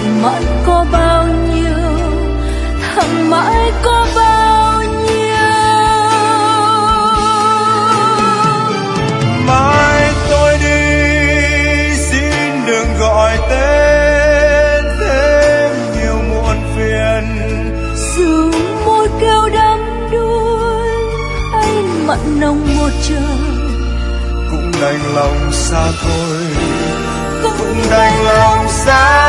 thầm mãi có bao nhiêu, thầm mãi có bao nhiêu. Mai tôi đi xin đừng gọi tên thêm nhiều muộn phiền, dù môi kêu đắm đuối hay mặn nồng một trời, cũng đành lòng xa thôi, cũng đành lòng xa.